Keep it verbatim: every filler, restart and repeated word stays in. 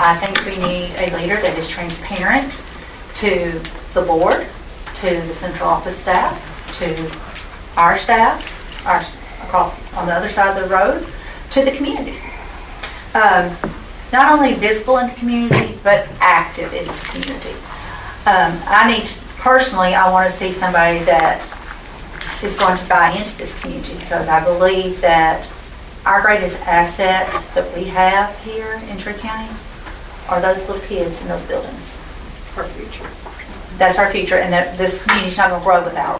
I think we need a leader that is transparent to the board, to the central office staff, to our staffs, our, across on the other side of the road, to the community. Um, not only visible in the community, but active in this community. Um, I need, to, personally, I want to see somebody that is going to buy into this community, because I believe that our greatest asset that we have here in Tree County are those little kids in those buildings. Our future. That's our future, and that this community's not going to grow without